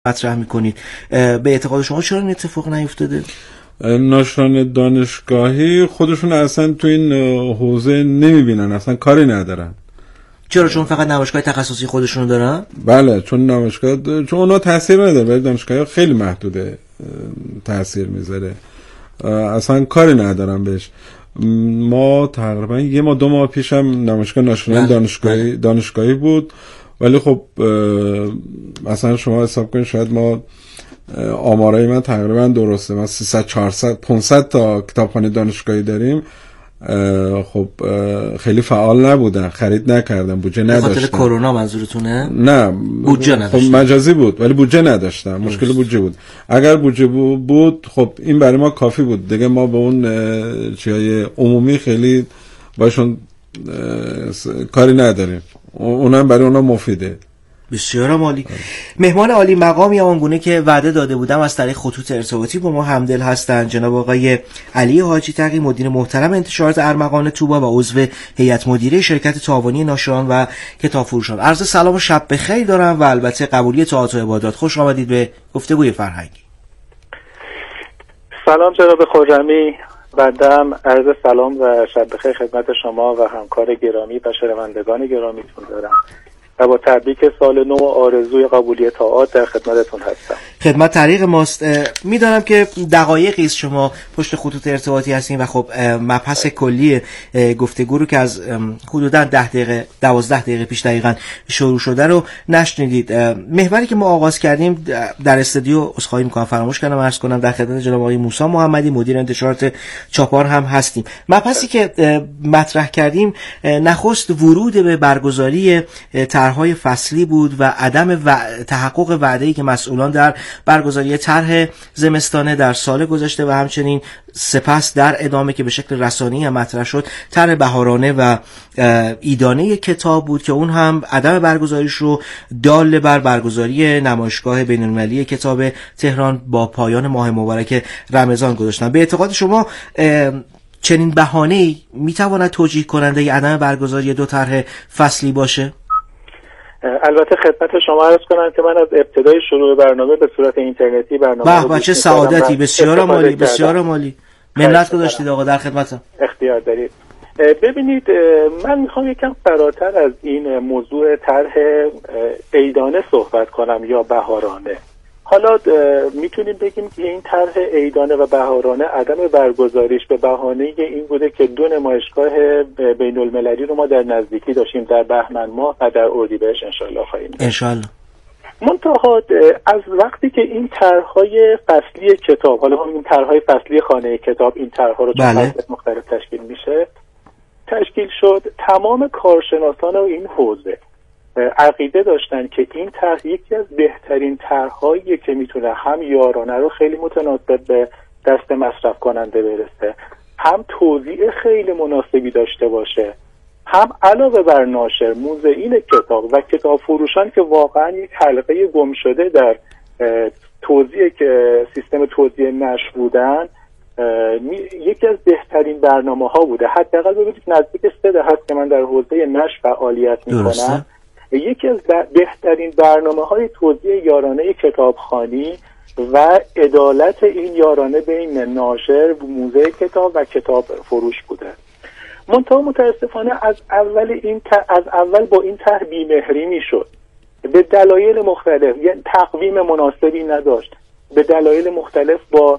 مطرح میکنید. به اعتقاد شما چرا این اتفاق نیفتاده؟ ناشران دانشگاهی خودشون اصلا تو این حوزه نمیبینن، اصلا کاری ندارن. چرا؟ چون فقط نمایشگاه تخصصی خودشونو دارن؟ بله، چون اونا تاثیر نداره، ولی دانشگاهی خیلی محدوده تاثیر میذاره، اصلا کاری ندارن بهش. ما تقریبا 1-2 ماه پیشم نمایشگاه ناشنال دانشگاهی بود، ولی خب مثلا شما حساب کنید شاید ما آمارای من تقریبا درسته، ما 300-400-500 تا کتابخانه دانشگاهی داریم. خب خیلی فعال نبودن، خرید نکردن، بودجه نداشتن. به خاطر کرونا منظورتونه؟ نه، بودجه نداشتن. خب مجازی بود ولی بودجه نداشتن. مشکل بودجه بود. اگر بودجه بود خب این برای ما کافی بود دیگه، ما به اون چیزای عمومی خیلی باشون کاری نداریم، اونم برای اونا مفیده. بسیار عالی. مهمان عالی مقامی آنگونه که وعده داده بودم از طریق خطوط ارتباطی با ما همدل هستند جناب آقای علی حاجی تقی، مدیر محترم انتشارات ارمغان توبا و عضو هیئت مدیره شرکت تعاونی ناشران و کتاب فروشان. عرض سلام و شب بخیر دارم و البته قبولی طاعات و عبادات. خوش آمدید به گفتگوی فرهنگی. سلام جناب خرمی، بعدم عرض سلام و شب بخیر خدمت شما و همکار گرامی و شنوندگان گرامیتون دارم و با تبریک سال نو و آرزوی قبولی طاعات در خدمتتون هستم. خدمت طریق ماست. میدانم که دقایقی است شما پشت خطوط ارتباطی هستین و خب مبحث کلی گفتگو رو که از حدوداً 12 دقیقه پیش دقیقاً شروع شده رو نشنیدید. محوری که ما آغاز کردیم در استودیو، عذرخواهی می‌کنم فراموش کردم عرض کنم، در خدمت جناب آقای موسی محمدی مدیر انتشارات چاپار هم هستیم. مبحثی که مطرح کردیم نخست ورود به برگزاری طرح‌های فصلی بود و عدم تحقق وعده‌ای که مسئولان در برگزاری طرح زمستانه در سال گذشته و همچنین سپس در ادامه که به شکل رسانه‌ای هم مطرح شد طرح بهارانه و عیدانه کتاب بود که اون هم عدم برگزاریش رو دال بر برگزاری نمایشگاه بین‌المللی کتاب تهران با پایان ماه مبارک رمضان گذاشتن. به اعتقاد شما چنین بهانه‌ای میتواند توجیه کننده عدم برگزاری دو طرح فصلی باشه؟ البته خدمت شما عرض کنم که من از ابتدای شروع برنامه به صورت اینترنتی برنامه به چه سعادتی. بسیار عالی، بسیار عالی. منت گذاشتید آقا، در خدمتم. اختیار دارید. ببینید، من میخوام یکم فراتر از این موضوع طرح عیدانه صحبت کنم یا بهارانه. حالا میتونیم بگیم که این طرح عیدانه و بهارانه عدم برگزاریش به بهانه این بوده که 2 نمایشگاه بین المللی رو ما در نزدیکی داشتیم، در بهمن ماه و در اردیبهشت انشالله خواهیم داشت. انشالله. منتها از وقتی که این طرح‌های فصلی کتاب، حالا ما میگیم طرح‌های فصلی خانه کتاب، این طرح‌ها رو چون فصل مختلف تشکیل شد، تمام کارشناسان این حوزه عقیده داشتن که این طرح یکی از بهترین طرح‌هایی که میتونه هم یارانه رو خیلی متناسب به دست مصرف کننده برسه، هم توزیع خیلی مناسبی داشته باشه، هم علاوه بر ناشر، موزعین کتاب و کتاب فروشان که واقعا یک حلقه گم شده در توزیع که سیستم توزیع نشر بودن، یکی از بهترین برنامه‌ها بوده. حداقل ببینید نزدیک 3 دهه هست که من در حوزه نشر فعالیت می‌کنم. یکی از بهترین برنامه‌های توزیع یارانه کتابخوانی و عدالت این یارانه بین ناشر، موزه کتاب و کتاب فروش بوده. منتها متاسفانه از اول با این طرح بی‌مهری میشد. به دلایل مختلف، یعنی تقویم مناسبی نداشت، به دلایل مختلف با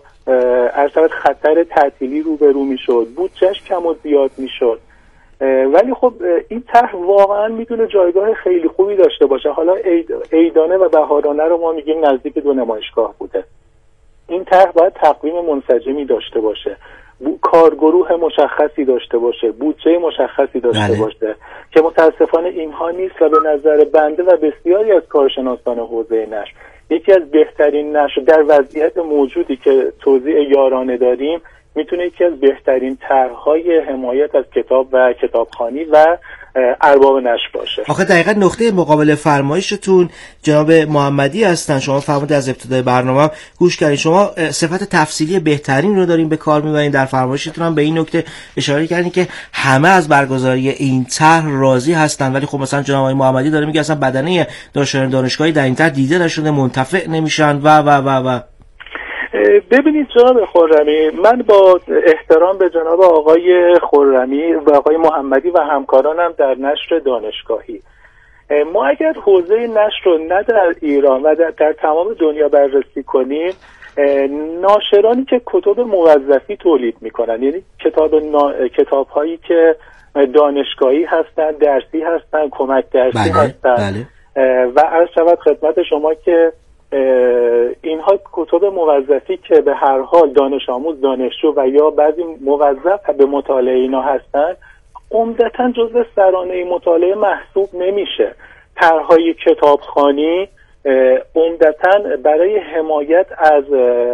خطر تعطیلی روبرو میشد، بودجهش کم و زیاد میشد. ولی خب این طرح واقعا میتونه جایگاه خیلی خوبی داشته باشه. حالا عیدانه و بهارانه رو ما میگیم نزدیک 2 نمایشگاه بوده. این طرح باید تقویم منسجمی داشته باشه، کارگروه مشخصی داشته باشه، بودجه مشخصی داشته باشه که متاسفانه اینها نیست و به نظر بنده و بسیاری از کارشناسان حوزه نشر یکی از بهترین نشر در وضعیت موجودی که توزیع یارانه داریم، میتونه یکی از بهترین طرح‌های حمایت از کتاب و کتابخوانی و ارباب نشر باشه. آخه دقیقاً نقطه مقابل فرمایشتون جناب محمدی هستن. شما فرمودید از ابتدای برنامه گوش کردین، شما صفت تفصیلی بهترین رو دارین به کار میبرین. در فرمایشتون هم به این نکته اشاره کردین که همه از برگزاری این طرح راضی هستن، ولی خب مثلا جناب آقای محمدی داره میگه اصلا بدنه دانشجویان دانشگاهی در این طرح دیده نشده، منتفع نمیشن و ببینید جناب خرمی، من با احترام به جناب آقای خرمی و آقای محمدی و همکارانم در نشر دانشگاهی، ما اگر حوزه نشر رو نه در ایران و در تمام دنیا بررسی کنیم، ناشرانی که کتب موظفی تولید میکنن، یعنی کتاب هایی که دانشگاهی هستن، درسی هستن، کمک درسی هستن و عرض شود خدمت شما که اینها کتب موظفی که به هر حال دانش آموز، دانشجو و یا بعضی موظف به مطالعه اینا هستن، عمدتاً جزء سرانه مطالعه محسوب نمیشه. طرحهای کتابخوانی عمدتاً برای حمایت از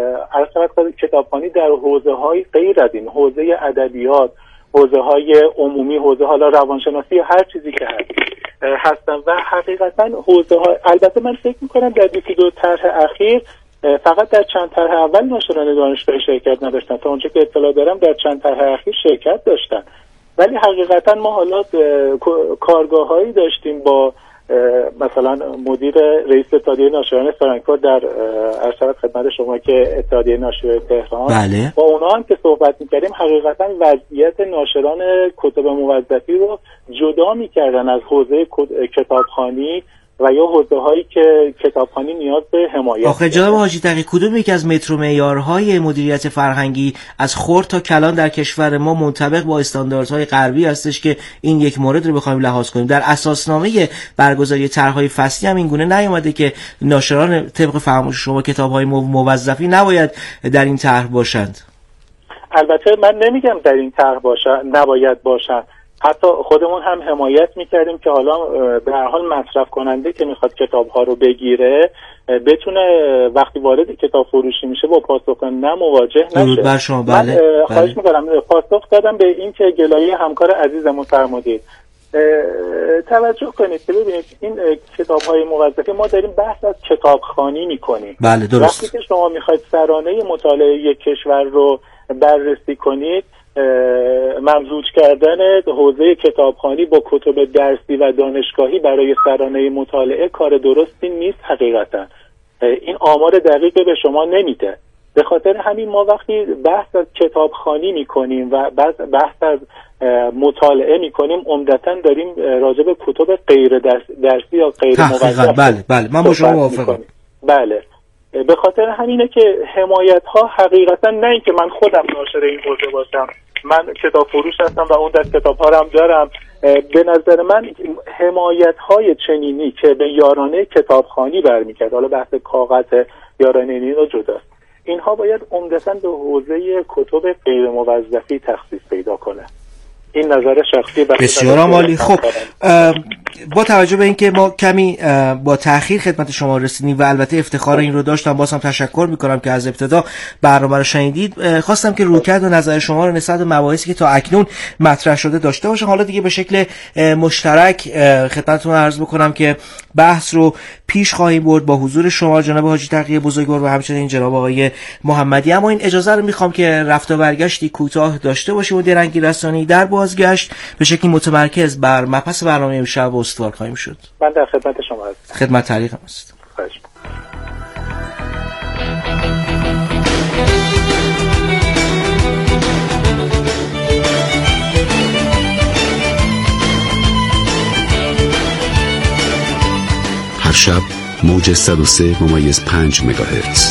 کتابخوانی در حوزه‌های غیر از این، حوزه ادبیات، حوزه‌های عمومی، حوزه حالا روانشناسی یا هر چیزی که هستن و حقیقتاً حوزه‌ها، البته من فکر می‌کنم در 22 طرح اخیر فقط در چند طرح اول ناشران دانشگاهی شرکت نداشتن، تا اونجا که اطلاع دارم در چند طرح اخیر شرکت داشتن، ولی حقیقتاً ما حالا کارگاه‌هایی داشتیم با مثلا مدیر رئیس اتحادیه ناشران فرانکفورت در ارشد خدمت شما که اتحادیه ناشران تهران، بله. با اونا هم که صحبت می‌کردیم حقیقتاً وضعیت ناشران کتب موظفی رو جدا می‌کردن از حوزه کتابخوانی و یا حوزه‌هایی که کتابخوانی نیاز به حمایت. آخه جناب حاجی تقی، کدوم یک از مترو معیارهای مدیریت فرهنگی از خرد تا کلان در کشور ما منطبق با استانداردهای غربی هستش که این یک مورد رو بخوایم لحاظ کنیم؟ در اساسنامه برگزاری طرح‌های فصلی هم این گونه نیامده که ناشران طبق فرمایش شما کتاب‌های موظفی نباید در این طرح باشند؟ البته من نمیگم در این طرح نباید باشند، حتی خودمون هم حمایت میکردیم که حالا به هر حال مصرف کننده که میخواد کتاب‌ها رو بگیره بتونه وقتی وارد کتاب فروشی میشه با پاسخ نه مواجه نشه. درود بر شما. بله. خواهش میکنم پاسخ دادم به این که گلایه همکار عزیزمون فرمودید. توجه کنید که ببینید این کتاب‌های موظفی ما داریم بحث از کتابخوانی میکنیم. بله درست. وقتی که شما میخواید سرانه مطالعه یک کشور رو بررسی کنید، ممزوج کردن حوزه کتابخوانی با کتب درسی و دانشگاهی برای سرانه مطالعه کار درستی نیست. حقیقتا این آمار دقیقی به شما نمیده. به خاطر همین ما وقتی بحث از کتابخوانی میکنیم و بحث از مطالعه میکنیم، عمدتا داریم راجع به کتب غیر درسی یا غیر موظف. بله من با شما موافقم. بله، به خاطر همینه که حمایت ها حقیقتا نه اینکه من خودم ناشر این حوزه باشم، من کتاب فروش هستم و اون دست کتاب ها رو هم دارم، به نظر من حمایت های چنینی که به یارانه کتابخوانی برمیگرده، حالا بحث کاغذ یارانه این رو جداست، اینها باید عمدتاً به حوزه کتب غیر موظفی تخصیص پیدا کنه. این نظر شخصی بسیار عالی. خب با توجه به اینکه ما کمی با تأخیر خدمت شما رسیدیم و البته افتخار این رو داشتم، باز هم تشکر میکنم که از ابتدا برنامه رو شنیدید. خواستم که رویکرد و نظر شما رو نسبت به مباحثی که تا اکنون مطرح شده داشته باشم. حالا دیگه به شکل مشترک خدمتتون عرض بکنم که بحث رو پیش خواهیم برد با حضور شما جناب حاجی تقی بزرگوار و همچنین جناب آقای محمدی. اما این اجازه رو میخوام که رفت و برگشتی کوتاه داشته باشیم و درنگی رسانی در بازگشت به شکلی متمرکز بر مبحث برنامه امشب استوار خواهیم شد. من در خدمت شما هستم. خدمت تعلیقم است. خواهش. هر شب موج 103.5 مگاهرتز.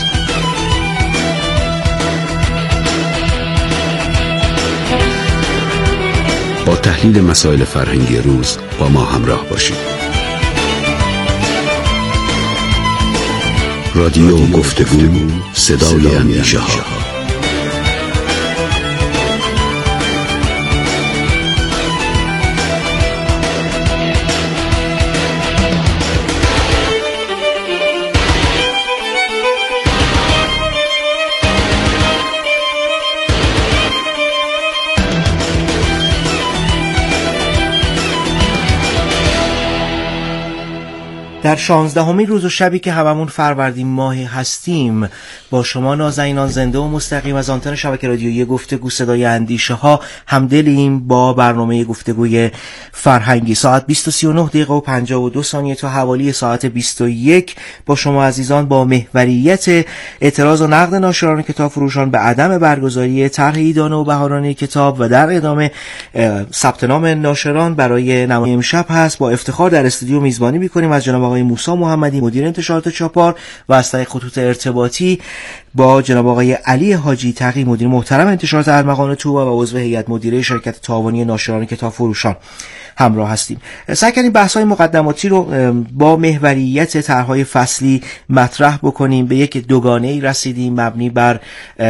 با تحلیل مسائل فرهنگی روز با ما همراه باشید. رادیو گفتگو، صدای اندیشه ها. در 16مین روز و شبی که هممون فروردین ماهی هستیم با شما نازنینان زنده و مستقیم از آنتن شبکه رادیویی گفتگو صدای اندیشه ها همدلیم با برنامه گفتگوی فرهنگی. ساعت 20:39 و 52 ثانیه تا حوالی ساعت 21 با شما عزیزان با محوریت اعتراض و نقد ناشران کتاب فروشان به عدم برگزاری طرح ایدانه و بهارانه کتاب و در ادامه ثبت نام ناشران برای نمایش امشب هست. با افتخار در استودیو میزبانی می‌کنیم از جناب آقای موسی محمدی مدیر انتشارات چاپار و از طریق خطوط ارتباطی با جناب آقای علی حاجی تقی مدیر محترم انتشارات ارمغان طوبا و عضو هیئت مدیره شرکت تعاونی ناشران کتاب فروشان همراه هستیم. سعی کردیم بحث‌های مقدماتی رو با محوریت طرح‌های فصلی مطرح بکنیم. به یک دوگانه‌ای رسیدیم مبنی بر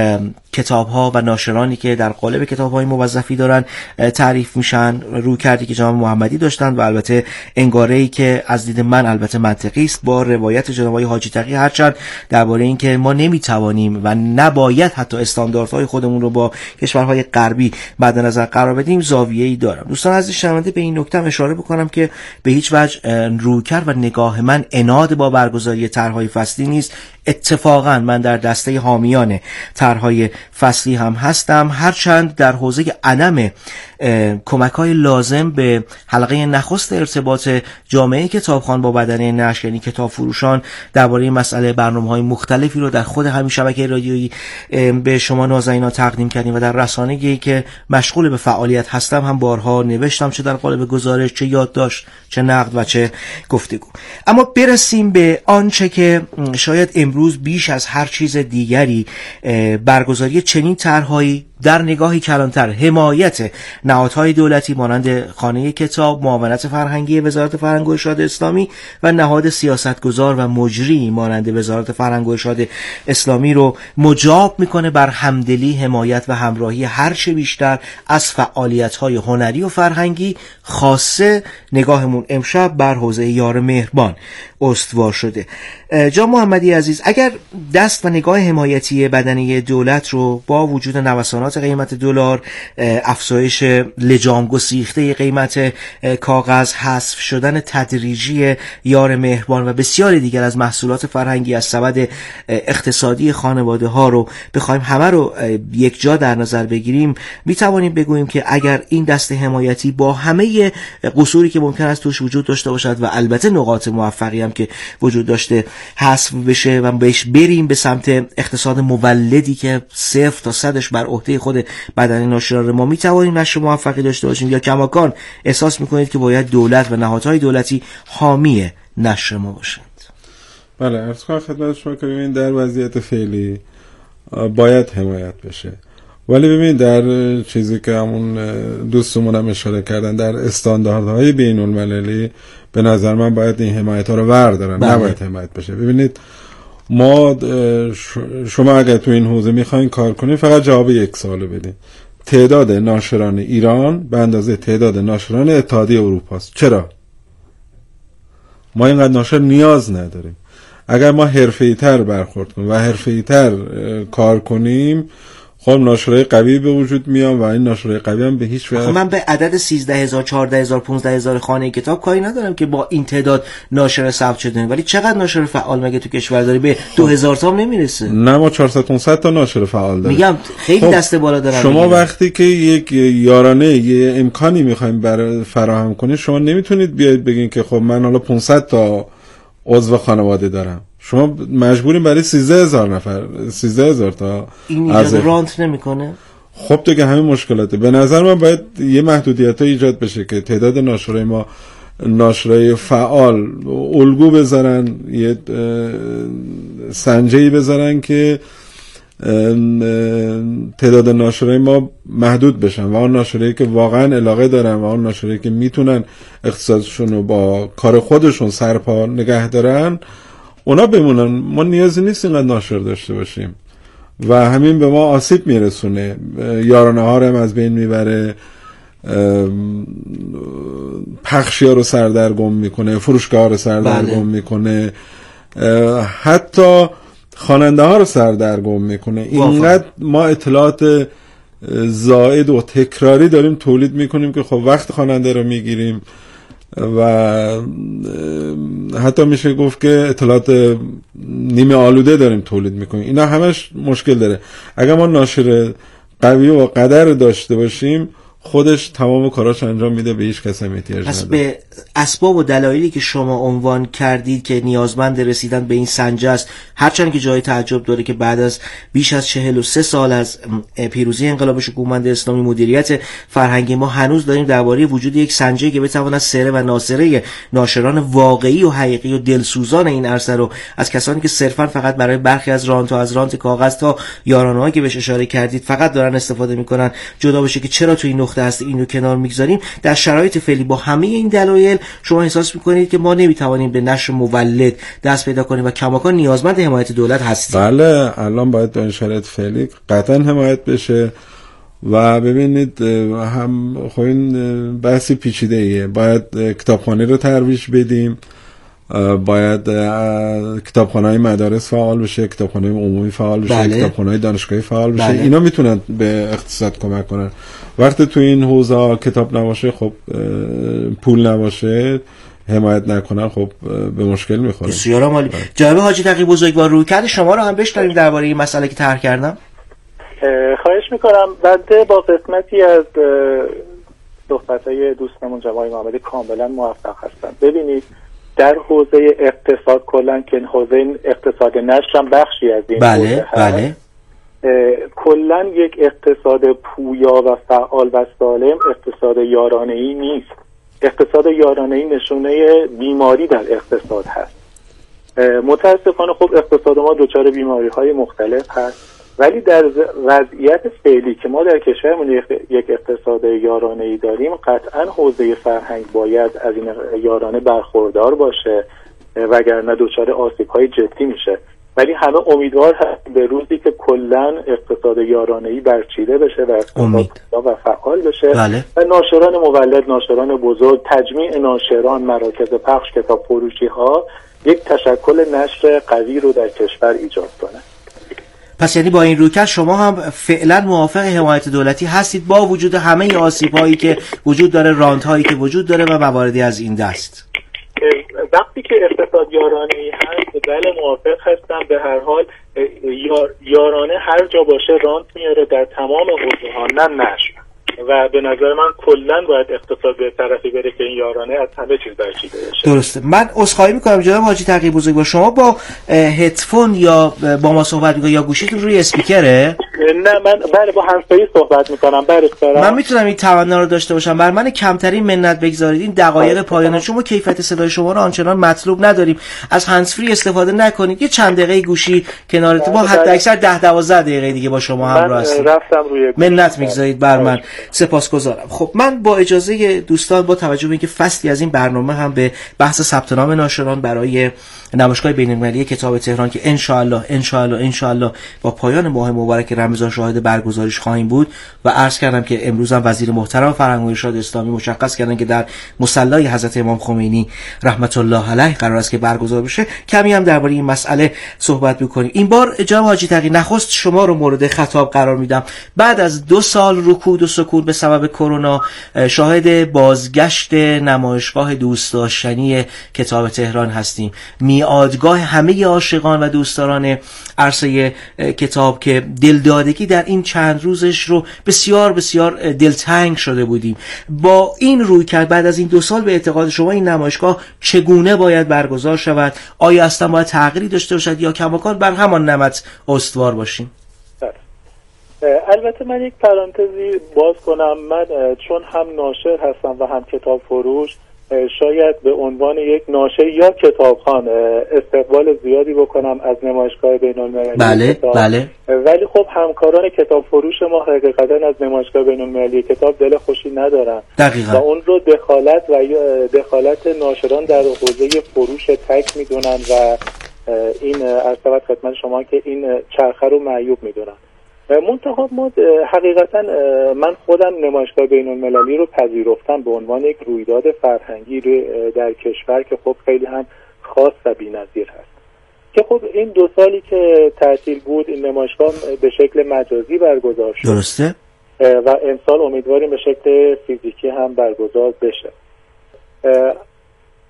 کتاب‌ها و ناشرانی که در قالب کتاب‌های موظفی دارن تعریف میشن، رویکردی که جناب محمدی داشتن و البته انگاره‌ای که از دید من البته منطقی است با روایت جناب آقای حاجی تقی، هرچند درباره این که ما نمیتوانیم و نباید حتی استانداردهای خودمون رو با کشورهای غربی مد نظر قرار بدیم زاویه‌ای دارم. دوستان عزیز شنونده به این نکته اشاره بکنم که به هیچ وجه رویکرد و نگاه من عناد با برگزاری طرح‌های فصلی نیست. اتفاقا من در دسته حامیان طرح‌های فصلی هم هستم، هرچند در حوزه عدم کمک‌های لازم به حلقه نخست ارتباط جامعه کتابخوان با بدنه نشر یعنی کتاب فروشان درباره این مسئله برنامه‌های مختلفی رو در خود همین شبکه رادیویی به شما نازنینان تقدیم کردیم و در رسانه‌ای که مشغول به فعالیت هستم هم بارها نوشتم، چه در قالب گزارش، چه یادداشت، چه نقد و چه گفتگو. اما برسیم به آنچه که شاید امروز بیش از هر چیز دیگری برگزاری چنین طرح‌هایی در نگاهی کلانتر حمایت نهادهای دولتی مانند خانه کتاب، معاونت فرهنگی وزارت فرهنگ و ارشاد اسلامی و نهاد سیاستگزار و مجری مانند وزارت فرهنگ و ارشاد اسلامی رو مجاب میکنه بر همدلی، حمایت و همراهی هرچه بیشتر از فعالیت‌های هنری و فرهنگی. خاصه نگاهمون امشب بر حوزه یار مهربان استوار شده. جناب محمدی عزیز، اگر دست و نگاه حمایتی بدنه دولت رو با وجود نوسانات قیمت دلار، افزایش لجام گسیخته قیمت کاغذ، حذف شدن تدریجی یار مهربان و بسیاری دیگر از محصولات فرهنگی از سبد اقتصادی خانواده ها رو بخوایم همه رو یک جا در نظر بگیریم، می توانیم بگوییم که اگر این دست حمایتی با همه قصوری که ممکن است توش وجود داشته باشد و البته نقاط موفقی هم که وجود داشته حذف بشه و بهش بریم به سمت اقتصاد مولدی که 0 تا 100ش بر عهده خود بدنه ناشران، ما می توانیم نشر موفقی داشته باشیم یا کماکان احساس میکنید که باید دولت و نهادهای دولتی حامی نشر ما باشند؟ بله، عرض کنم خدمت شما که ببینید در وضعیت فعلی باید حمایت بشه، ولی ببینید در چیزی که همون دوستمون هم اشاره کردن در استانداردهای بین المللی به نظر من باید این حمایت ها رو وردارن، نباید حمایت بشه. ببینید ما شما اگر تو این حوزه میخواین کار کنید فقط جواب یک سوالو بدین: تعداد ناشران ایران به اندازه تعداد ناشران اتحادیه اروپا است. چرا؟ ما اینقدر ناشر نیاز نداریم. اگر ما حرفه‌ای‌تر برخورد کنیم و حرفه‌ای‌تر کار کنیم، خب ناشرای قوی به وجود میان و این ناشرای قوی هم به هیچ وجه من به عدد 13000 14000 15000 خانه کتاب کاری ندارم که با این تعداد ناشر ثبت شده، ولی چقدر ناشر فعال مگه تو کشور داری؟ به 2000 تا نمیرسه. نه، ما 400 500 تا ناشر فعال داریم. میگم خیلی خب دست بالا دارن. شما وقتی که یک یارانه یه امکانی میخوایم برای فراهم کنید، شما نمیتونید بیاید بگین که خب من حالا 500 تا عضو خانواده دارم. شما مجبورین برای 13000 نفر 13000 تا این ایجاد رانت نمیکنه. خب دیگه همین مشکلاته. به نظر من باید یه محدودیت ایجاد بشه که تعداد ناشرای ما، ناشرای فعال الگو بذارن، یه سنجه‌ای بذارن که تعداد ناشرای ما محدود بشن و اون ناشرایی که واقعا علاقه دارن و اون ناشرایی که میتونن اقتصادشون رو با کار خودشون سرپا نگه دارن اونا بمونن. ما نیازی نیست اینقدر ناشر داشته باشیم و همین به ما آسیب میرسونه، یارانه ها رو هم از بین میبره، پخشی ها رو سردرگم میکنه، فروشگاه ها رو سردرگم میکنه، حتی خواننده ها رو سردرگم میکنه. اینقدر ما اطلاعات زائد و تکراری داریم تولید میکنیم که خب وقت خواننده رو میگیریم، و حتی میشه گفت که اطلاعات نیمه آلوده داریم تولید میکنیم. اینا همش مشکل داره. اگر ما ناشر قوی و قدر داشته باشیم خودش تمام کاراش انجام میده، به هیچ کس هم احتیاج نداره. پس به اسباب و دلایلی که شما عنوان کردید که نیازمند رسیدن به این سنجه است، هرچند که جای تعجب داره که بعد از بیش از 43 سال از پیروزی انقلاب شکوهمند اسلامی مدیریت فرهنگی ما هنوز داریم درباره وجود یک سنجه که بتواند سره و ناسره ناشران واقعی و حقیقی و دلسوزان این عرصه رو از کسانی که صرفا فقط برای برخی از رانت تا از رانت کاغذ تا یارانه‌ای که بهش اشاره کردید فقط دارن استفاده میکنن جدا بشه که چرا تو این نقطه هست اینو کنار میگذاریم. در شرایط فعلی با همه این دلایل شما احساس میکنید که ما نمیتوانیم به نشر مولد دست پیدا کنیم و کماکان نیازمند حمایت دولت هستیم؟ بله، الان باید در شرایط فعلی قطعا حمایت بشه و ببینید هم خب این بحثی پیچیده ایه. باید کتابخانه رو ترویج بدیم، باید کتابخانه‌های مدارس فعال بشه، کتابخانه عمومی فعال بشه، بله. کتابخانه‌های دانشگاهی فعال بشه. بله. اینا میتونن به اقتصاد کمک کنن. وقتی تو این حوزه کتاب نباشه، خب پول نباشه، حمایت نکنن، خب به مشکل میخوره. بسیار عالی. جناب حاجی تقی بزرگوار، رویکرد شما رو هم بشنویم درباره این مسئله که طرح کردم. خواهش میکنم. بنده با قسمتی از صحبت‌های دوستمون جناب محمدی کاملا موافق هستم. ببینید در حوزه اقتصاد کلا که حوزه اقتصاد نشر هم بخشی از این بله بله کلا یک اقتصاد پویا و فعال و سالم اقتصاد یارانه‌ای نیست. اقتصاد یارانه‌ای نشونه بیماری در اقتصاد هست. متاسفانه خب اقتصاد ما دچار بیماری‌های مختلف هست، ولی در وضعیت فعلی که ما در کشورمون یک اقتصاد یارانه‌ای داریم، قطعاً حوزه فرهنگ باید از این یارانه برخوردار باشه، وگرنه دچار آسیب‌های جدی میشه. ولی همه امیدوار هستیم به روزی که کلاً اقتصاد یارانه‌ای برچیده بشه و اقتصاد و فعال بشه. بله. و ناشران مولد، ناشران بزرگ، تجمیع ناشران، مراکز پخش، کتاب فروشی‌ها یک تشکل نشر قوی رو در کشور ایجاد کنه. پس یعنی با این رویکرد شما هم فعلا موافق حمایت دولتی هستید با وجود همه آسیب‌هایی که وجود داره، رانت‌هایی که وجود داره و مواردی از این دست؟ وقتی که اقتصاد یارانه‌ای هست بله موافق هستم. به هر حال یارانه هر جا باشه رانت میاره در تمام حوزه‌ها، نه نشر. و به نظر من کلا باید اقتصاد به طرفی بره که این یارانه از همه چیز برچیده بشه. درسته. من عذرخواهی میکنم جناب حاجی تقی بزرگوار، شما با هدفون یا با ما صحبت میکنید یا گوشیتون روی اسپیکره؟ نه من بله با هندزفری صحبت میکنم. من میتونم این تمنا رو داشته باشم. بر من کمترین منت بگذارید. این دقایق پایان شما کیفیت صدای شما رو آنچنان مطلوب نداریم. از هندزفری استفاده نکنید. یه چند دقیقه گوشی کنارتون، ما حتی اکثر 10-12 دقیقه دیگه با شما همراه هستیم. رفتم روی منت میگذارید بر من. سپاسگزارم. خب من با اجازه دوستان با توجه به اینکه فصلی از این برنامه هم به بحث ثبت نام ناشران برای نمایشگاه بین‌المللی کتاب تهران که انشاءالله با پایان ماه مبارک رمضان شاهد برگزاریش خواهیم بود و عرض کردم که امروز هم وزیر محترم فرهنگ و ارشاد اسلامی مشخص کردن که در مصلی حضرت امام خمینی رحمت الله علیه قرار است که برگزار بشه، کمی هم درباره این مسئله صحبت بکنیم. این بار جناب حاجی تقی نخست شما رو مورد خطاب قرار میدم. بعد از 2 سال رکود و سکون به سبب کرونا شاهد بازگشت نمایشگاه دوست داشتنی کتاب تهران هستیم، میادگاه همه عاشقان و دوستداران عرصه کتاب که دلدادگی در این چند روزش رو بسیار بسیار دلتنگ شده بودیم. با این رویکرد بعد از این 2 سال به اعتقاد شما این نمایشگاه چگونه باید برگزار شود؟ آیا اصلا باید تغییری داشته باشد یا کماکان بر همان نمط استوار باشیم؟ البته من یک پرانتزی باز کنم. من چون هم ناشر هستم و هم کتاب فروش، شاید به عنوان یک ناشر یا کتابخوان استقبال زیادی بکنم از نمایشگاه بین‌المللی. بله کتاب. بله. ولی خب همکاران کتاب فروش ما حقیقتا از نمایشگاه بین‌المللی کتاب دل خوشی ندارن. دقیقاً. و اون رو دخالت ناشران در حوزه فروش تک میدونن و این عرض خدمت شما که این چرخه رو معیوب میدونن. منتها ما حقیقتا من خودم نمایشگاه بین‌المللی رو پذیرفتم به عنوان یک رویداد فرهنگی در کشور که خب خیلی هم خاص و بی‌نظیر هست، که خب این 2 سالی که تعطیل بود این نمایشگاه به شکل مجازی برگزار شد. درسته. و امسال امیدواریم به شکل فیزیکی هم برگزار بشه.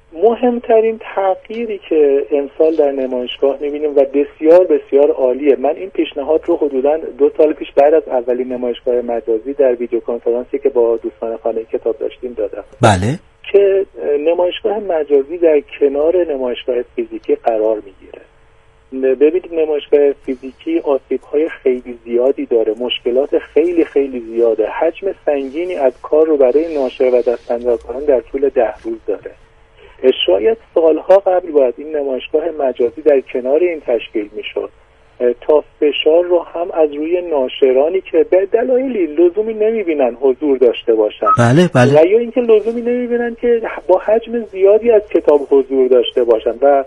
مهمترین تغییری که امسال در نمایشگاه می‌بینیم و بسیار بسیار عالیه، من این پیشنهاد رو حدوداً 2 سال پیش بعد از اولین نمایشگاه مجازی در ویدیو کنفرانسی که با دوستان خانه کتاب داشتیم دادم. بله. که نمایشگاه مجازی در کنار نمایشگاه فیزیکی قرار میگیره. ببینید نمایشگاه فیزیکی آسیب‌های خیلی زیادی داره، مشکلات خیلی خیلی زیاده، حجم سنگینی از کار رو برای ناشر و دستاندرکاران در طول 10 روز داره. شاید سالها قبل باید این نمایشگاه مجازی در کنار این تشکیل میشد تا فشار رو هم از روی ناشرانی که به دلایلی لزومی نمیبینن حضور داشته باشن، بله بله، و یا اینکه لزومی نمیبینن که با حجم زیادی از کتاب حضور داشته باشن و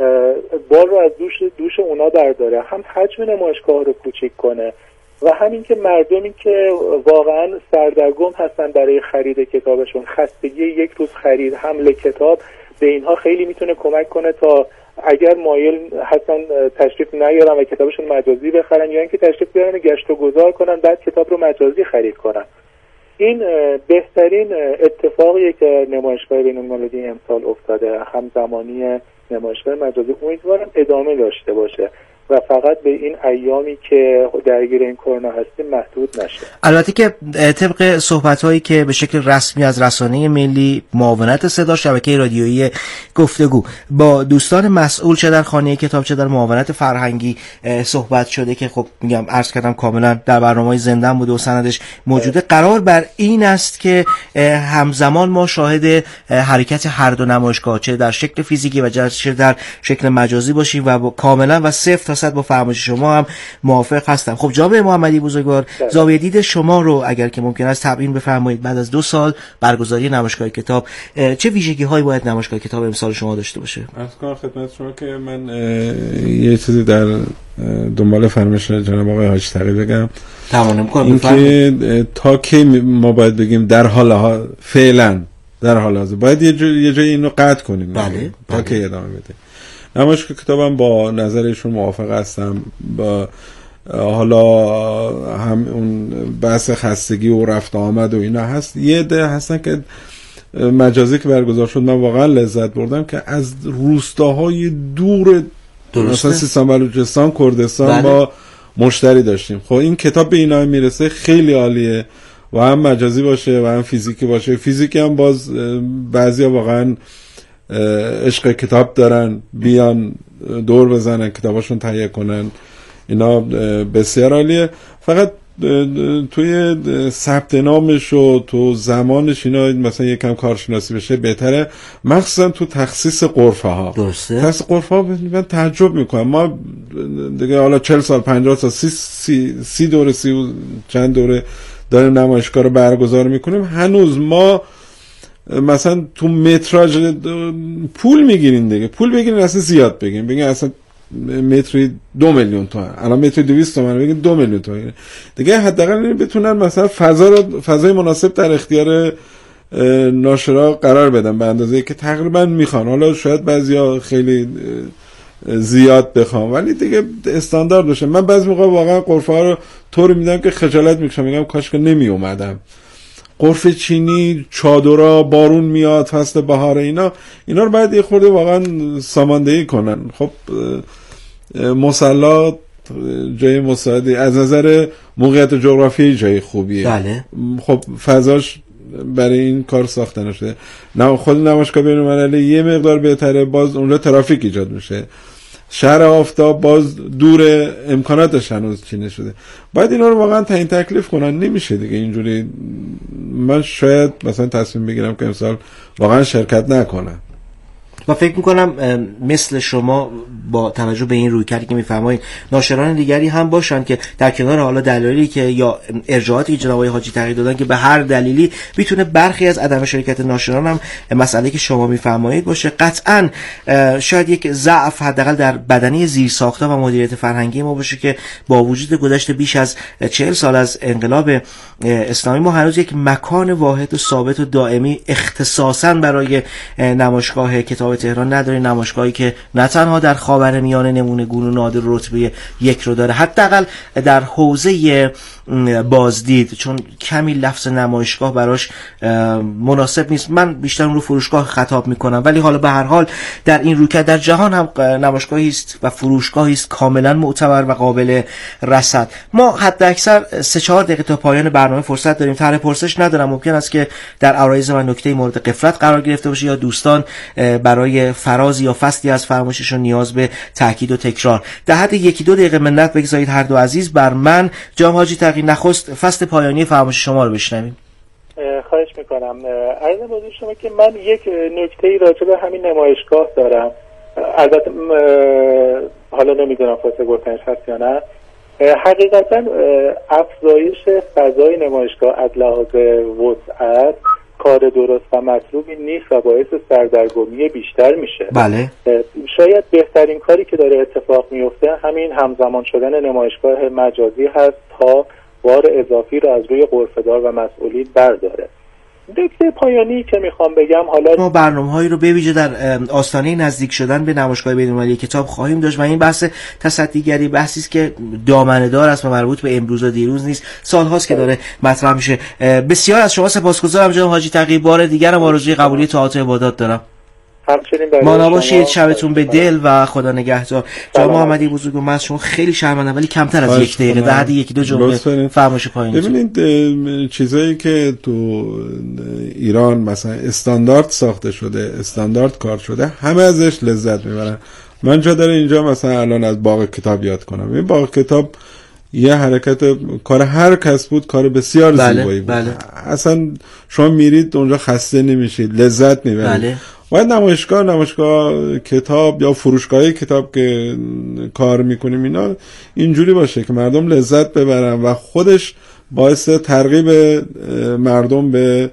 بار رو از دوش اونا برداره، هم حجم نمایشگاه رو کوچیک کنه و همین که مردمی که واقعا سردرگم هستن برای خرید کتابشون، خستگی یک روز خرید حمل کتاب به اینها خیلی میتونه کمک کنه تا اگر مایل هستن تشریف نیارن و کتابشون مجازی بخرن، یا اینکه تشریف بیارن و گشت و گذار کنن بعد کتاب رو مجازی خرید کنن. این بهترین اتفاقیه که نمایشگاه بین‌المللی امسال افتاده، همزمانی نمایشگاه مجازی امیدوارم ادامه داشته باشه و فقط به این ایامی که درگیر این کرونا هستیم محدود نشه. البته که طبق صحبت‌هایی که به شکل رسمی از رسانه ملی معاونت صدا شبکه رادیویی گفتگو با دوستان مسئول چه در خانه کتاب چه در معاونت فرهنگی صحبت شده که خب میگم عرض کردم کاملا در برنامه‌های زنده بود و سندش موجوده، قرار بر این است که همزمان ما شاهد حرکت هر دو نمایشگاه چه در شکل فیزیکی و چه در شکل مجازی باشیم و کاملا و صفر تا صد با فرمایش شما هم موافق هستم. خب جناب محمدی بزرگوار، زاویه دید شما رو اگر که ممکن است تبیین بفرمایید. بعد از 2 سال برگزاری نمایشگاه کتاب چه ویژگی هایی باید نمایشگاه کتاب امسال شما داشته باشه؟ عرض کنم خدمت شما که من یه چیزی در دنبال فرمایش جناب آقای حاجی تقی بگم. تمام کنم. این که تا کی ما باید بگیم در حال فعلا در حال حاضر باید یه جای اینو قطع کنیم. بله. تا کی ادامه بده. نمایشگاه کتابم با نظرشون موافق هستم. با حالا هم اون بحث خستگی و رفت آمد و اینا هست، یه عده هستن که مجازی که برگزار شد من واقعا لذت بردم که از روستاهای دور مثلا سیستان بلوچستان کردستان بله. با مشتری داشتیم. خب این کتاب به اینا میرسه خیلی عالیه و هم مجازی باشه و هم فیزیکی باشه. فیزیکی هم باز بعضیا واقعا عشق کتاب دارن، بیان دور بزنن کتاباشون تهیه کنن، اینا بسیار عالیه. فقط توی ثبت نامش و تو زمانش اینا مثلا یکم کارشناسی بشه بهتره، مخصوصا تو تخصیص غرفه ها. درسته. تخصیص غرفه ها من تعجب میکنم. ما دیگه حالا 40 سال 50 سال 30 دوره 30 چند دوره داریم نمایشگاه رو برگزار میکنیم، هنوز ما مثلا تو متراژ پول میگیرین دیگه، پول بگیرین اصلا زیاد بگین اصلا متری 2 میلیون تومان، الان متری 200 تومان بگین 2 میلیون تومان دیگه. حداقل بتونن مثلا فضای مناسب در اختیار ناشرا قرار بدن به اندازه‌ای که تقریبا میخوان. حالا شاید بعضیا خیلی زیاد بخوام ولی دیگه استاندارد باشه. من بعضی موقع واقعا غرفه ها رو طوری میدم که خجالت میکشم، میگم کاش که نمی اومدم. غرفه چینی، چادرها، بارون میاد، فصل بهار، اینا رو باید یه خورده واقعا ساماندهی کنن. خب مصلا جای مساعدی از نظر موقعیت جغرافیایی جای خوبیه. بله. خب فضاش برای این کار ساخته نشده. خود نمایشگاه بین‌المللی یه مقدار بهتره، باز اونجا ترافیک ایجاد میشه. شهر آفتاب باز دور، امکاناتش هنوز چی نشده. باید اینا رو واقعا تعیین تکلیف کنن، نمیشه دیگه اینجوری. من شاید مثلا تصمیم بگیرم که امسال واقعا شرکت نکنم. و فکر میکنم مثل شما با توجه به این رویکردی که میفرمایید ناشران دیگری هم باشن که در کنار حالا دلایلی که یا ارجاعاتی که جناب آقای حاجی تقی دادن که به هر دلیلی میتونه برخی از عدم شرکت ناشران هم مسئله که شما میفرمایید باشه. قطعا شاید یک ضعف حداقل در بدنه زیرساخت‌ها و مدیریت فرهنگی ما باشه که با وجود گذشت بیش از 40 سال از انقلاب اسلامی ما هنوز یک مکان واحد و ثابت و دائمی اختصاصاً برای نمایشگاه کتاب کتاب تهران نداره، نمایشگاهی که نه تنها در خاورمیانه نمونه‌گون و نادر رتبه 1 رو داره، حداقل در حوزه بازدید، چون کمی لفظ نمایشگاه براش مناسب نیست. من بیشتر اون رو فروشگاه خطاب میکنم، ولی حالا به هر حال در این روکه در جهان هم نمایشگاهی است و فروشگاهی است کاملا معتبر و قابل رصد. ما حد اکثر 3-4 دقیقه تا پایان برنامه فرصت داریم. طرح پرسش ندارم، ممکن است که در عرایض من نکته مورد غفلت قرار گرفته باشه یا دوستان برای فراز یا فصلی از فرمایششون نیاز به تاکید و تکرار. در حد 1-2 دقیقه منت بگذارید هر دو عزیز بر من. جناب حاجی تقی، نخست فصل پایانی فرمایش شما رو بشنویم. خواهش میکنم. عرض حضور شما که من یک نکته‌ای راجع به همین نمایشگاه دارم. البته حالا نمیدونم فاصله گفتنش هست یا نه. حقیقتا افزایش فضای نمایشگاه از لحاظ وسعت کار درست و مطلوبی نیست و باعث سردرگمی بیشتر میشه. بله. شاید بهترین کاری که داره اتفاق میفته همین همزمان شدن نمایشگاه مجازی هست تا بار اضافی رو از روی غرفه‌دار و مسئولین برداره. نکته پایانی که میخوام بگم، حالا ما برنامه‌هایی رو به ویژه در آستانه نزدیک شدن به نمایشگاه بین‌المللی کتاب خواهیم داشت و این بحث تصدیگری بحثی است که دامنه‌دار است و مربوط به امروز و دیروز نیست، سال‌هاست که داره مطرح میشه. بسیار از شما سپاسگزارم جناب حاجی تقی. بار دیگر هم آرزوی قبولی طاعات و عبادات دارم. مانا باشید، شبتون به دل و خدا نگهدار. جناب محمدی بزرگم، من از شما خیلی شرمندم ولی کمتر از 1 دقیقه، در حد 1-2 جمله فرمایش پایانی. ببینید چیزایی که تو ایران مثلا استاندارد ساخته شده، استاندارد کار شده، همه ازش لذت میبرن. من جا داره اینجا مثلا الان از باغ کتاب یاد کنم. این باغ کتاب یه حرکت کار هر کس بود، کار بسیار زیبایی بود. بله. اصلا شما میرید اونجا خسته نمیشید، لذت میبرید. بله. باید نمایشگاه کتاب یا فروشگاه کتاب که کار میکنیم اینا اینجوری باشه که مردم لذت ببرن و خودش باعث ترغیب مردم به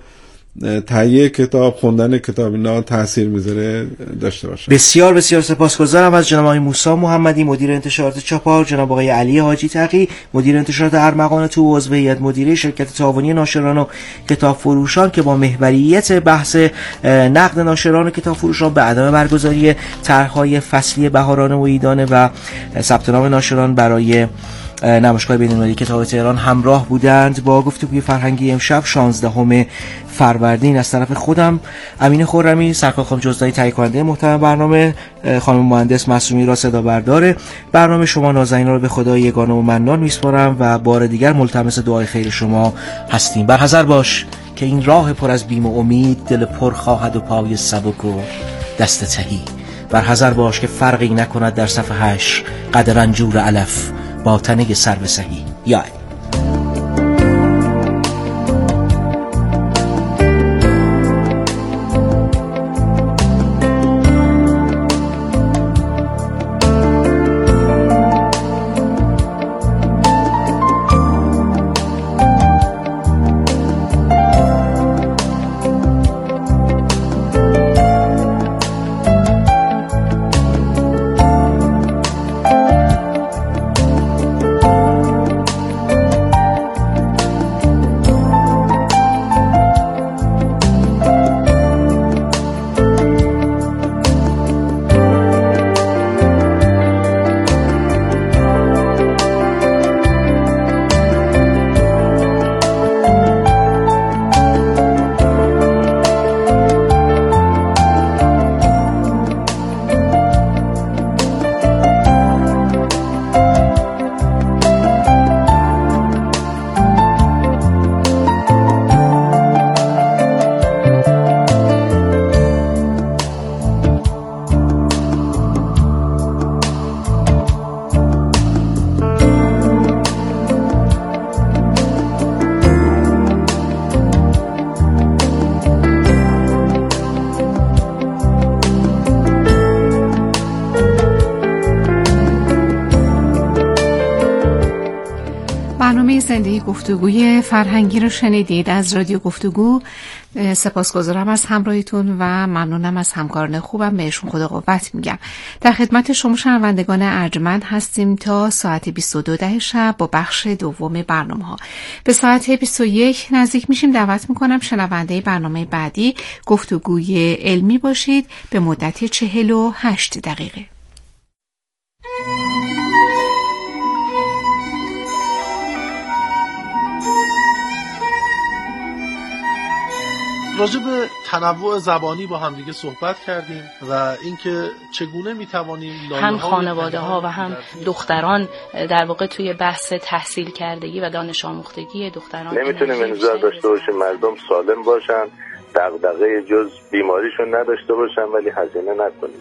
تهیه کتاب، خوندن کتاب اینا تاثیر میذاره داشته باشه. بسیار بسیار سپاسگزارم از جناب آقای موسی محمدی مدیر انتشارات چاپار، جناب آقای علی حاجی تقی مدیر انتشارات ارمغان تو و عضو هیئت مدیره شرکت تعاونی ناشران و کتاب فروشان که با محوریت بحث نقد ناشران و کتاب فروشان به عدم برگزاری طرح‌های فصلی بهارانه و عیدانه و ثبت نام ناشران برای نمایشگاه بین‌المللی کتاب تهران همراه بودند. با گفتگوی فرهنگی امشب 16 فروردین از طرف خودم امین خرمی، سرکار خانم جزدانی تهیه کننده محترم برنامه، خانم مهندس معصومی را صدا بردار برنامه، شما نازنینان رو به خدای یگانه و منان میسپارم و بار دیگر ملتمس دعای خیر شما هستیم. برحذر باش که این راه پر از بیم و امید دل پر خواهد و پای سبک و دست تهی. برحذر باش که فرقی نکند در صف 8 قد رنجور علف با تنه سرو سهی. یا برنامه زنده گفتگوی فرهنگی رو شنیدید از رادیو گفتگو. سپاسگزارم از همراهیتون و ممنونم از همکاران خوبم، بهشون خدا قوت میگم. در خدمت شما شنوندگان ارجمند هستیم تا ساعت 22 شب با بخش دوم برنامه‌ها. به ساعت 21 نزدیک میشیم. دعوت میکنم شنونده برنامه بعدی گفتگوی علمی باشید به مدت 48 دقیقه. راجع به تنوع زبانی با هم دیگه صحبت کردیم و اینکه چگونه میتوانیم هم خانواده ها و هم دختران در واقع توی بحث تحصیل کردگی و دانش آموختگی دختران نمیتونیم انتظار داشته باشیم مردم سالم باشن، دغدغه جز بیماریشون نداشته باشن ولی هزینه نکنیم.